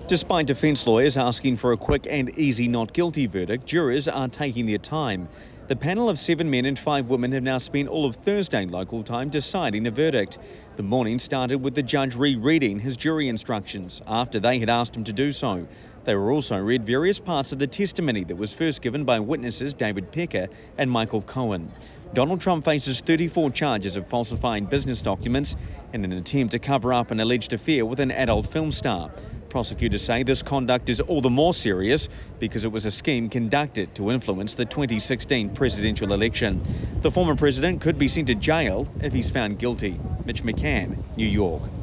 Despite defence lawyers asking for a quick and easy not guilty verdict, jurors are taking their time. The panel of 7 men and 5 women have now spent all of Thursday local time deciding a verdict. The morning started with the judge rereading his jury instructions after they had asked him to do so. They were also read various parts of the testimony that was first given by witnesses David Pecker and Michael Cohen. Donald Trump faces 34 charges of falsifying business documents in an attempt to cover up an alleged affair with an adult film star. Prosecutors say this conduct is all the more serious because it was a scheme conducted to influence the 2016 presidential election. The former president could be sent to jail if he's found guilty. Mitch McCann, New York.